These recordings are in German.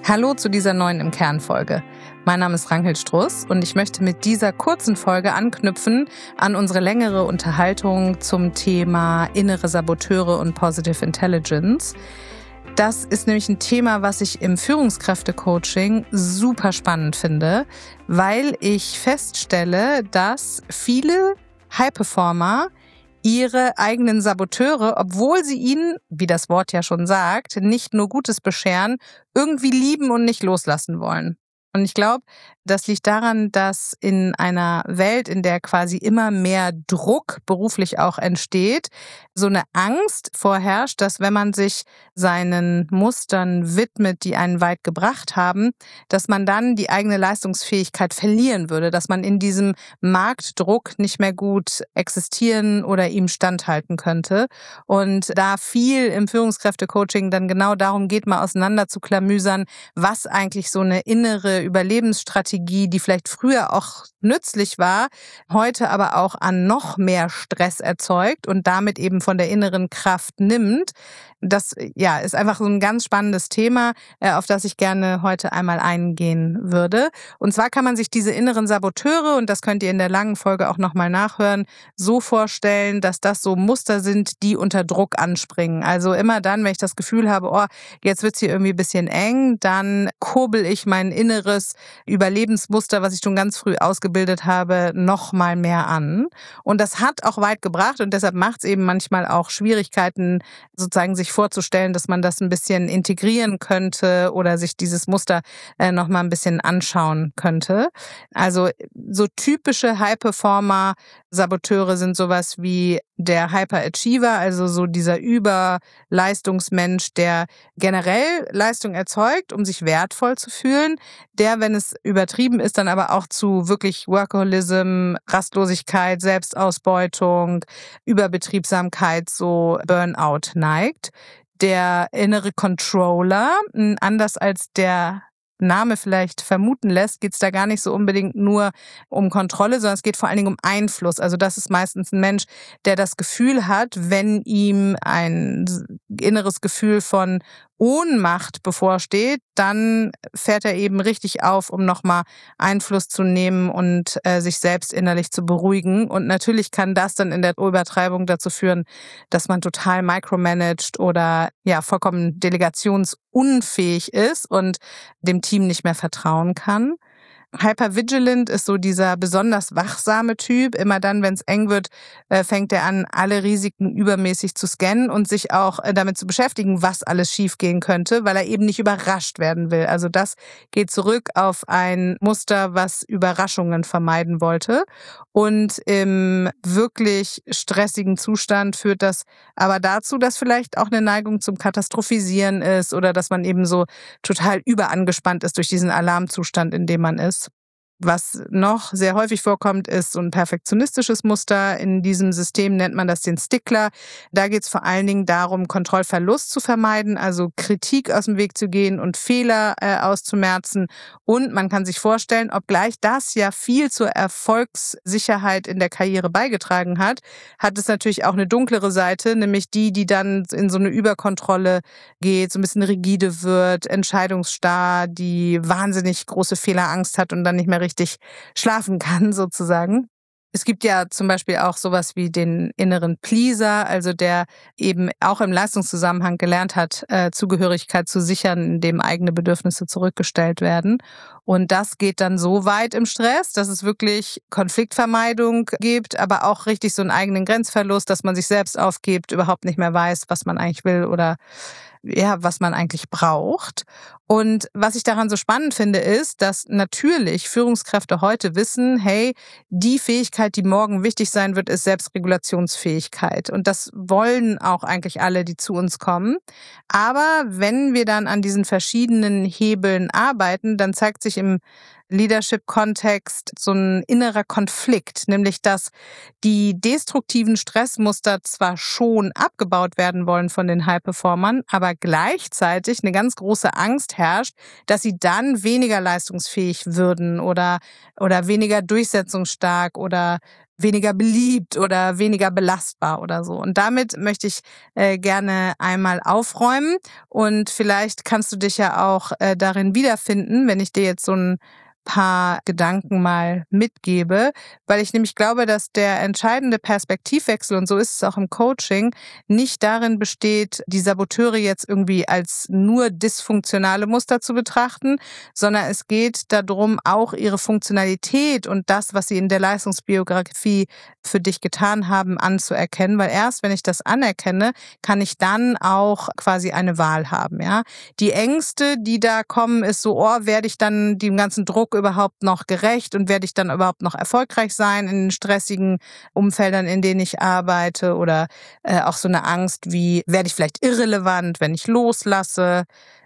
Hallo zu dieser neuen Im Kern-Folge. Mein Name ist Ragnhild Struss und ich möchte mit dieser kurzen Folge anknüpfen an unsere längere Unterhaltung zum Thema innere Saboteure und Positive Intelligence. Das ist nämlich ein Thema, was ich im Führungskräfte-Coaching super spannend finde, weil ich feststelle, dass viele High-Performer ihre eigenen Saboteure, obwohl sie ihnen, wie das Wort ja schon sagt, nicht nur Gutes bescheren, irgendwie lieben und nicht loslassen wollen. Und ich glaube, das liegt daran, dass in einer Welt, in der quasi immer mehr Druck beruflich auch entsteht, so eine Angst vorherrscht, dass wenn man sich seinen Mustern widmet, die einen weit gebracht haben, dass man dann die eigene Leistungsfähigkeit verlieren würde, dass man in diesem Marktdruck nicht mehr gut existieren oder ihm standhalten könnte. Und da viel im Führungskräftecoaching dann genau darum geht, mal auseinander zu klamüsern, was eigentlich so eine innere Überlebensstrategie, die vielleicht früher auch nützlich war, heute aber auch an noch mehr Stress erzeugt und damit eben von der inneren Kraft nimmt. Das ist einfach so ein ganz spannendes Thema, auf das ich gerne heute einmal eingehen würde. Und zwar kann man sich diese inneren Saboteure, und das könnt ihr in der langen Folge auch nochmal nachhören, so vorstellen, dass das so Muster sind, die unter Druck anspringen. Also immer dann, wenn ich das Gefühl habe, jetzt wird's hier irgendwie ein bisschen eng, dann kurbel ich mein inneres Überlebensmuster, was ich schon ganz früh ausgebildet habe, noch mal mehr an. Und das hat auch weit gebracht und deshalb macht es eben manchmal auch Schwierigkeiten, sozusagen sich vorzustellen, dass man das ein bisschen integrieren könnte oder sich dieses Muster noch mal ein bisschen anschauen könnte. Also so typische High-Performer-Saboteure sind sowas wie der Hyperachiever, also so dieser Überleistungsmensch, der generell Leistung erzeugt, um sich wertvoll zu fühlen, der, wenn es übertrieben ist, dann aber auch zu wirklich Workaholism, Rastlosigkeit, Selbstausbeutung, Überbetriebsamkeit, so Burnout neigt. Der innere Controller, anders als der Name vielleicht vermuten lässt, geht es da gar nicht so unbedingt nur um Kontrolle, sondern es geht vor allen Dingen um Einfluss. Also das ist meistens ein Mensch, der das Gefühl hat, wenn ihm ein inneres Gefühl von Ohnmacht bevorsteht, dann fährt er eben richtig auf, um nochmal Einfluss zu nehmen und sich selbst innerlich zu beruhigen. Und natürlich kann das dann in der Übertreibung dazu führen, dass man total micromanagt oder vollkommen delegationsunfähig ist und dem Team nicht mehr vertrauen kann. Hypervigilant ist so dieser besonders wachsame Typ. Immer dann, wenn es eng wird, fängt er an, alle Risiken übermäßig zu scannen und sich auch damit zu beschäftigen, was alles schiefgehen könnte, weil er eben nicht überrascht werden will. Also das geht zurück auf ein Muster, was Überraschungen vermeiden wollte. Und im wirklich stressigen Zustand führt das aber dazu, dass vielleicht auch eine Neigung zum Katastrophisieren ist oder dass man eben so total überangespannt ist durch diesen Alarmzustand, in dem man ist. Was noch sehr häufig vorkommt, ist so ein perfektionistisches Muster. In diesem System nennt man das den Stickler. Da geht es vor allen Dingen darum, Kontrollverlust zu vermeiden, also Kritik aus dem Weg zu gehen und Fehler auszumerzen. Und man kann sich vorstellen, obgleich das ja viel zur Erfolgssicherheit in der Karriere beigetragen hat, hat es natürlich auch eine dunklere Seite, nämlich die dann in so eine Überkontrolle geht, so ein bisschen rigide wird, entscheidungsstarr, die wahnsinnig große Fehlerangst hat und dann nicht mehr richtig schlafen kann, sozusagen. Es gibt ja zum Beispiel auch sowas wie den inneren Pleaser, also der eben auch im Leistungszusammenhang gelernt hat, Zugehörigkeit zu sichern, indem eigene Bedürfnisse zurückgestellt werden. Und das geht dann so weit im Stress, dass es wirklich Konfliktvermeidung gibt, aber auch richtig so einen eigenen Grenzverlust, dass man sich selbst aufgibt, überhaupt nicht mehr weiß, was man eigentlich will oder was man eigentlich braucht. Und was ich daran so spannend finde, ist, dass natürlich Führungskräfte heute wissen, hey, die Fähigkeit, die morgen wichtig sein wird, ist Selbstregulationsfähigkeit. Und das wollen auch eigentlich alle, die zu uns kommen. Aber wenn wir dann an diesen verschiedenen Hebeln arbeiten, dann zeigt sich im Leadership-Kontext so ein innerer Konflikt, nämlich dass die destruktiven Stressmuster zwar schon abgebaut werden wollen von den High-Performern, aber gleichzeitig eine ganz große Angst herrscht, dass sie dann weniger leistungsfähig würden oder weniger durchsetzungsstark oder weniger beliebt oder weniger belastbar oder so. Und damit möchte ich gerne einmal aufräumen und vielleicht kannst du dich ja auch darin wiederfinden, wenn ich dir jetzt so ein paar Gedanken mal mitgebe, weil ich nämlich glaube, dass der entscheidende Perspektivwechsel, und so ist es auch im Coaching, nicht darin besteht, die Saboteure jetzt irgendwie als nur dysfunktionale Muster zu betrachten, sondern es geht darum, auch ihre Funktionalität und das, was sie in der Leistungsbiografie für dich getan haben, anzuerkennen, weil erst wenn ich das anerkenne, kann ich dann auch quasi eine Wahl haben, ja. Die Ängste, die da kommen, ist so, werde ich dann dem ganzen Druck überhaupt noch gerecht und werde ich dann überhaupt noch erfolgreich sein in den stressigen Umfeldern, in denen ich arbeite, oder auch so eine Angst wie, werde ich vielleicht irrelevant, wenn ich loslasse.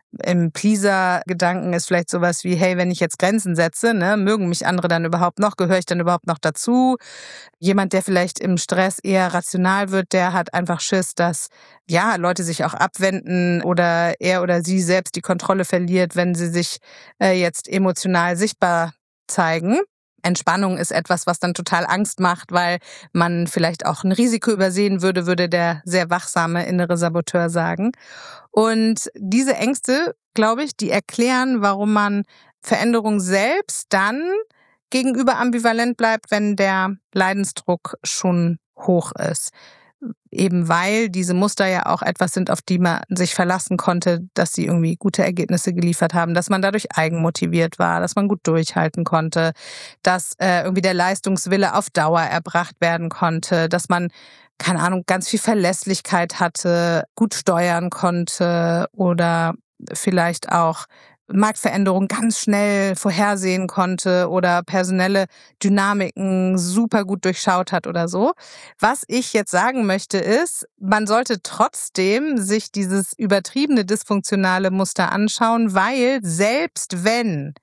Im Pleaser-Gedanken ist vielleicht sowas wie, hey, wenn ich jetzt Grenzen setze, ne, mögen mich andere dann überhaupt noch, gehöre ich dann überhaupt noch dazu? Jemand, der vielleicht im Stress eher rational wird, der hat einfach Schiss, dass ja Leute sich auch abwenden oder er oder sie selbst die Kontrolle verliert, wenn sie sich jetzt emotional sichtbar zeigen. Entspannung ist etwas, was dann total Angst macht, weil man vielleicht auch ein Risiko übersehen würde der sehr wachsame innere Saboteur sagen. Und diese Ängste, glaube ich, die erklären, warum man Veränderung selbst dann gegenüber ambivalent bleibt, wenn der Leidensdruck schon hoch ist. Eben weil diese Muster ja auch etwas sind, auf die man sich verlassen konnte, dass sie irgendwie gute Ergebnisse geliefert haben, dass man dadurch eigenmotiviert war, dass man gut durchhalten konnte, dass irgendwie der Leistungswille auf Dauer erbracht werden konnte, dass man, keine Ahnung, ganz viel Verlässlichkeit hatte, gut steuern konnte oder vielleicht auch Marktveränderungen ganz schnell vorhersehen konnte oder personelle Dynamiken super gut durchschaut hat oder so. Was ich jetzt sagen möchte ist, man sollte trotzdem sich dieses übertriebene dysfunktionale Muster anschauen, weil selbst wenn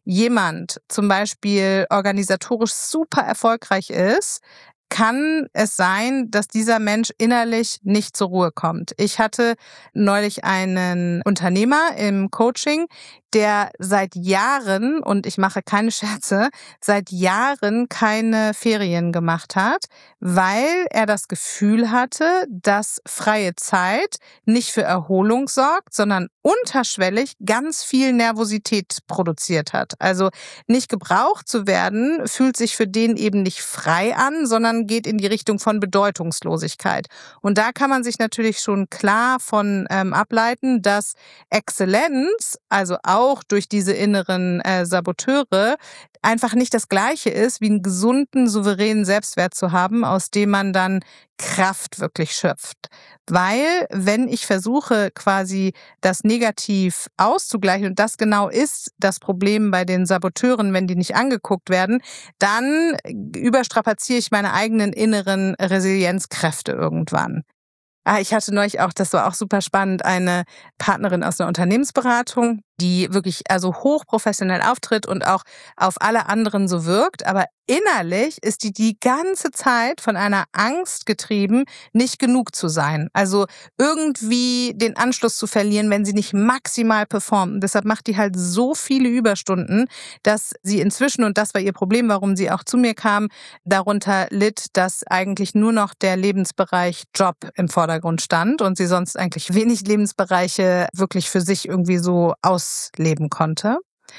jemand zum Beispiel organisatorisch super erfolgreich ist, kann es sein, dass dieser Mensch innerlich nicht zur Ruhe kommt. Ich hatte neulich einen Unternehmer im Coaching, der seit Jahren, und ich mache keine Scherze, seit Jahren keine Ferien gemacht hat, weil er das Gefühl hatte, dass freie Zeit nicht für Erholung sorgt, sondern unterschwellig ganz viel Nervosität produziert hat. Also nicht gebraucht zu werden, fühlt sich für den eben nicht frei an, sondern geht in die Richtung von Bedeutungslosigkeit. Und da kann man sich natürlich schon klar von ableiten, dass Exzellenz, also auch durch diese inneren Saboteure, einfach nicht das Gleiche ist, wie einen gesunden, souveränen Selbstwert zu haben, aus dem man dann Kraft wirklich schöpft. Weil, wenn ich versuche, quasi das negativ auszugleichen, und das genau ist das Problem bei den Saboteuren, wenn die nicht angeguckt werden, dann überstrapaziere ich meine eigenen inneren Resilienzkräfte irgendwann. Ich hatte neulich auch, das war auch super spannend, eine Partnerin aus einer Unternehmensberatung, die wirklich also hochprofessionell auftritt und auch auf alle anderen so wirkt, aber innerlich ist die ganze Zeit von einer Angst getrieben, nicht genug zu sein. Also irgendwie den Anschluss zu verlieren, wenn sie nicht maximal performt. Und deshalb macht die halt so viele Überstunden, dass sie inzwischen, und das war ihr Problem, warum sie auch zu mir kam, darunter litt, dass eigentlich nur noch der Lebensbereich Job im Vordergrund stand und sie sonst eigentlich wenig Lebensbereiche wirklich für sich irgendwie so ausleben konnte.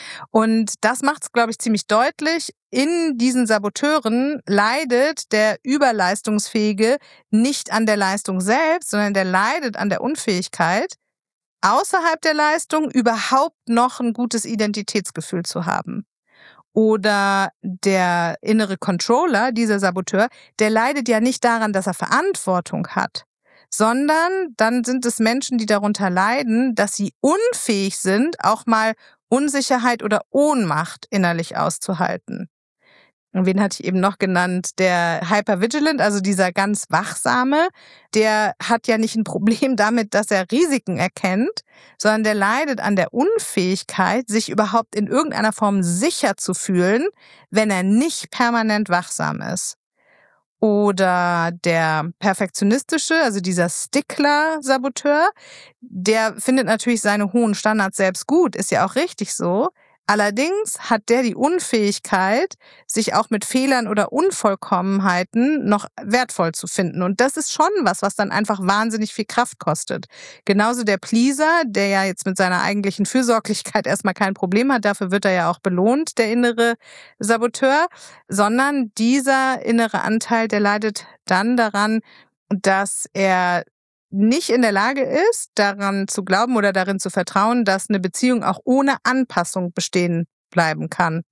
Und das macht es, glaube ich, ziemlich deutlich. In diesen Saboteuren leidet der Überleistungsfähige nicht an der Leistung selbst, sondern der leidet an der Unfähigkeit, außerhalb der Leistung überhaupt noch ein gutes Identitätsgefühl zu haben. Oder der innere Controller, dieser Saboteur, der leidet ja nicht daran, dass er Verantwortung hat, sondern dann sind es Menschen, die darunter leiden, dass sie unfähig sind, auch mal Unsicherheit oder Ohnmacht innerlich auszuhalten. Und wen hatte ich eben noch genannt? Der Hypervigilant, also dieser ganz Wachsame, der hat ja nicht ein Problem damit, dass er Risiken erkennt, sondern der leidet an der Unfähigkeit, sich überhaupt in irgendeiner Form sicher zu fühlen, wenn er nicht permanent wachsam ist. Oder der perfektionistische, also dieser Stickler-Saboteur, der findet natürlich seine hohen Standards selbst gut, ist ja auch richtig so. Allerdings hat der die Unfähigkeit, sich auch mit Fehlern oder Unvollkommenheiten noch wertvoll zu finden. Und das ist schon was dann einfach wahnsinnig viel Kraft kostet. Genauso der Pleaser, der ja jetzt mit seiner eigentlichen Fürsorglichkeit erstmal kein Problem hat, dafür wird er ja auch belohnt, der innere Saboteur, sondern dieser innere Anteil, der leidet dann daran, dass er nicht in der Lage ist, daran zu glauben oder darin zu vertrauen, dass eine Beziehung auch ohne Anpassung bestehen bleiben kann.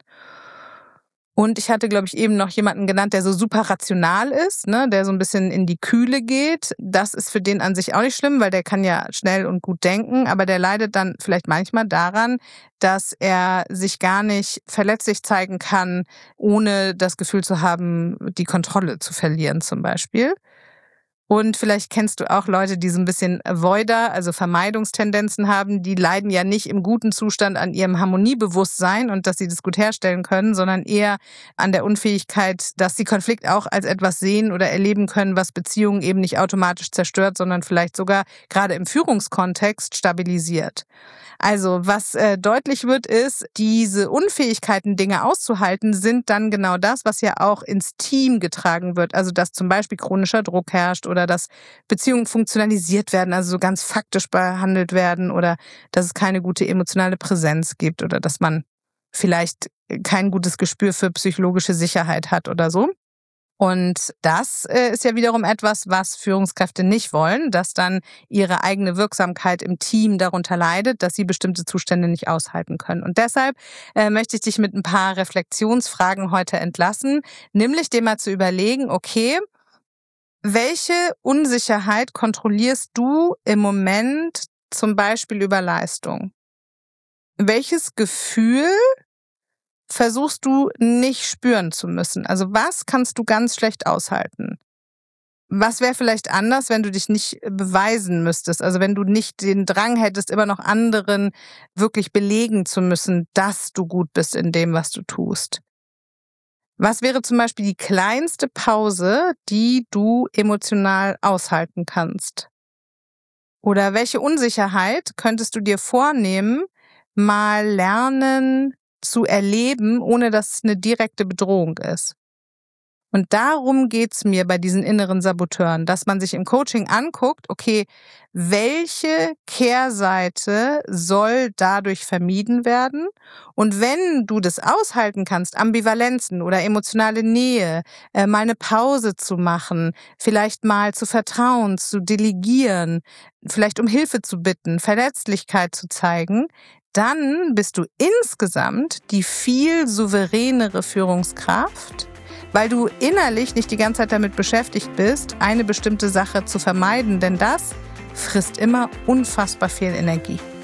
Und ich hatte, glaube ich, eben noch jemanden genannt, der so super rational ist, ne, der so ein bisschen in die Kühle geht. Das ist für den an sich auch nicht schlimm, weil der kann ja schnell und gut denken, aber der leidet dann vielleicht manchmal daran, dass er sich gar nicht verletzlich zeigen kann, ohne das Gefühl zu haben, die Kontrolle zu verlieren zum Beispiel. Und vielleicht kennst du auch Leute, die so ein bisschen Avoider, also Vermeidungstendenzen haben. Die leiden ja nicht im guten Zustand an ihrem Harmoniebewusstsein und dass sie das gut herstellen können, sondern eher an der Unfähigkeit, dass sie Konflikt auch als etwas sehen oder erleben können, was Beziehungen eben nicht automatisch zerstört, sondern vielleicht sogar gerade im Führungskontext stabilisiert. Also was deutlich wird, ist, diese Unfähigkeiten, Dinge auszuhalten, sind dann genau das, was ja auch ins Team getragen wird. Also dass zum Beispiel chronischer Druck herrscht oder dass Beziehungen funktionalisiert werden, also so ganz faktisch behandelt werden oder dass es keine gute emotionale Präsenz gibt oder dass man vielleicht kein gutes Gespür für psychologische Sicherheit hat oder so. Und das ist ja wiederum etwas, was Führungskräfte nicht wollen, dass dann ihre eigene Wirksamkeit im Team darunter leidet, dass sie bestimmte Zustände nicht aushalten können. Und deshalb möchte ich dich mit ein paar Reflexionsfragen heute entlassen, nämlich dir mal zu überlegen, okay, welche Unsicherheit kontrollierst du im Moment zum Beispiel über Leistung? Welches Gefühl versuchst du nicht spüren zu müssen? Also was kannst du ganz schlecht aushalten? Was wäre vielleicht anders, wenn du dich nicht beweisen müsstest? Also wenn du nicht den Drang hättest, immer noch anderen wirklich belegen zu müssen, dass du gut bist in dem, was du tust. Was wäre zum Beispiel die kleinste Pause, die du emotional aushalten kannst? Oder welche Unsicherheit könntest du dir vornehmen, mal lernen zu erleben, ohne dass es eine direkte Bedrohung ist? Und darum geht's mir bei diesen inneren Saboteuren, dass man sich im Coaching anguckt, okay, welche Kehrseite soll dadurch vermieden werden? Und wenn du das aushalten kannst, Ambivalenzen oder emotionale Nähe, mal eine Pause zu machen, vielleicht mal zu vertrauen, zu delegieren, vielleicht um Hilfe zu bitten, Verletzlichkeit zu zeigen, dann bist du insgesamt die viel souveränere Führungskraft, weil du innerlich nicht die ganze Zeit damit beschäftigt bist, eine bestimmte Sache zu vermeiden, denn das frisst immer unfassbar viel Energie.